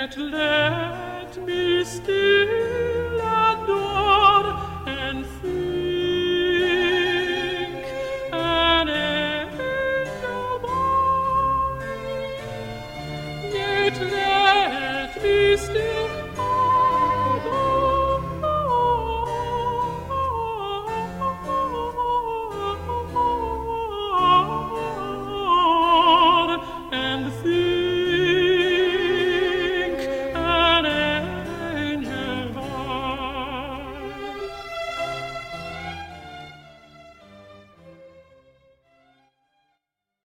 Yet let me still adore and think an angel boy. Yet let me still